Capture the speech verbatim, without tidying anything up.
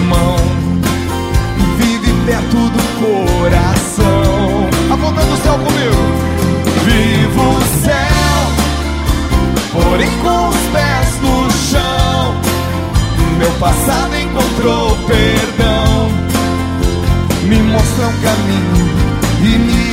mão, vive perto do coração. Apontando o céu comigo. Vivo o céu, porém com os pés no chão. Meu passado encontrou perdão, me mostra um caminho e me